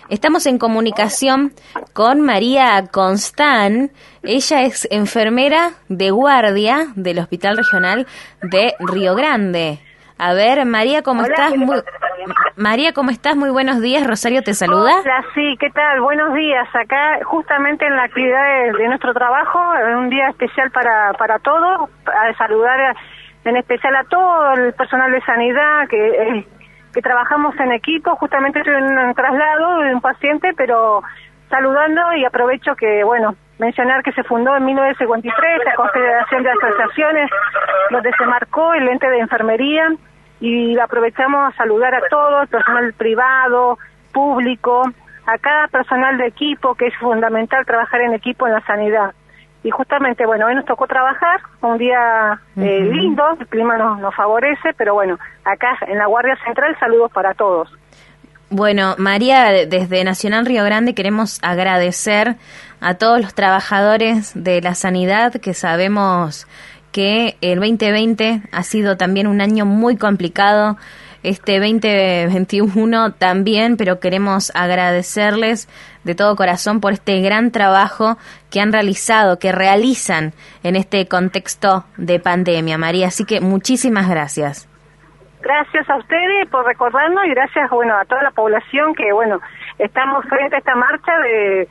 Estamos en comunicación con María Constán. Ella es enfermera de guardia del Hospital Regional de Río Grande. A ver, María, ¿cómo estás? María, ¿cómo estás? Muy buenos días. Rosario te saluda. Hola, sí, ¿qué tal? Buenos días. Acá, justamente en la actividad de nuestro trabajo, un día especial para todos, a saludar en especial a todo el personal de sanidad que trabajamos en equipo. Justamente estoy en un traslado de un paciente, pero saludando, y aprovecho que, mencionar que se fundó en 1953 la Confederación de Asociaciones, donde se marcó el ente de enfermería, y aprovechamos a saludar a todo el personal privado, público, a cada personal de equipo, que es fundamental trabajar en equipo en la sanidad. Y justamente, hoy nos tocó trabajar, un día lindo, el clima nos favorece, pero acá en la Guardia Central, saludos para todos. Bueno, María, desde Nacional Río Grande queremos agradecer a todos los trabajadores de la sanidad, que sabemos que el 2020 ha sido también un año muy complicado, este 2021 también, pero queremos agradecerles de todo corazón por este gran trabajo que han realizado, que realizan en este contexto de pandemia, María. Así que muchísimas gracias. Gracias a ustedes por recordarnos, y gracias a toda la población que estamos frente a esta marcha de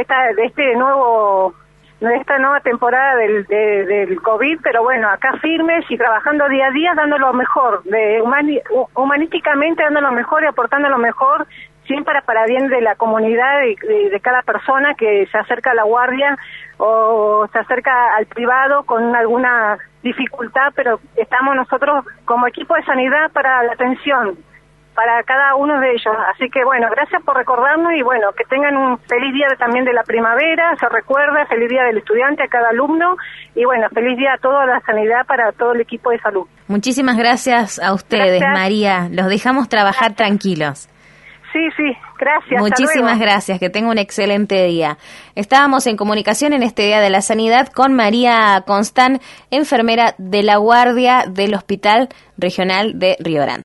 esta nueva temporada del COVID, pero acá firmes y trabajando día a día, dando lo mejor, humanísticamente dando lo mejor y aportando lo mejor, siempre para bien de la comunidad y de cada persona que se acerca a la guardia o se acerca al privado con alguna dificultad, pero estamos nosotros como equipo de sanidad para la atención para cada uno de ellos. Así que gracias por recordarnos, y que tengan un feliz día también de la primavera, se recuerda, feliz día del estudiante a cada alumno, y feliz día a toda la sanidad para todo el equipo de salud. Muchísimas gracias a ustedes, gracias. María, los dejamos trabajar tranquilos. Sí, gracias. Muchísimas gracias, que tenga un excelente día. Estábamos en comunicación en este Día de la Sanidad con María Constán, enfermera de la Guardia del Hospital Regional de Río Grande.